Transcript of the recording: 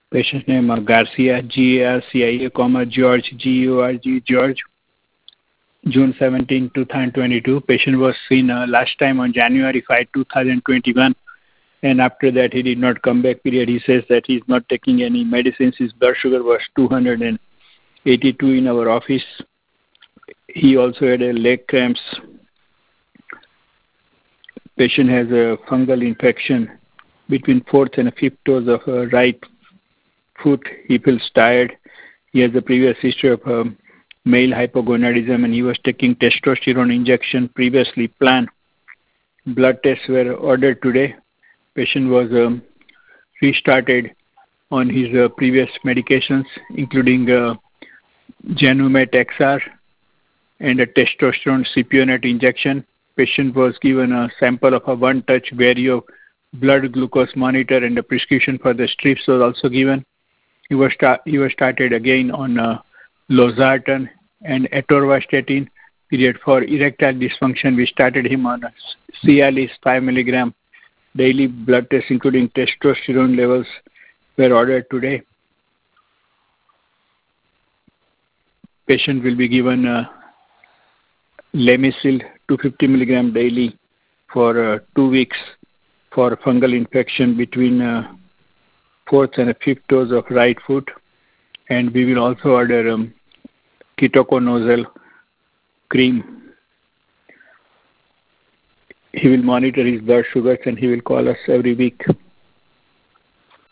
Patient name Garcia, Garcia, George, Georg, George. June 17, 2022. Patient was seen last time on January 5, 2021. And after that, he did not come back. Period. He says that he's not taking any medicines. His blood sugar was 282 in our office. He also had a leg cramps. Patient has a fungal infection between fourth and fifth toes of right foot. He feels tired. He has a previous history of male hypogonadism, and he was taking testosterone injection previously planned. Blood tests were ordered today. Patient was restarted on his previous medications, including Genumet XR and a testosterone cypionate injection. Patient was given a sample of a one-touch Vario blood glucose monitor, and a prescription for the strips was also given. He was started again on losartan and atorvastatin. Period. For erectile dysfunction, we started him on Cialis 5 milligram. Daily blood tests, including testosterone levels, were ordered today. Patient will be given Lamisil 250 milligram daily for 2 weeks for fungal infection between fourth and fifth toes of right foot. And we will also order ketoconazole cream. He will monitor his blood sugars and he will call us every week.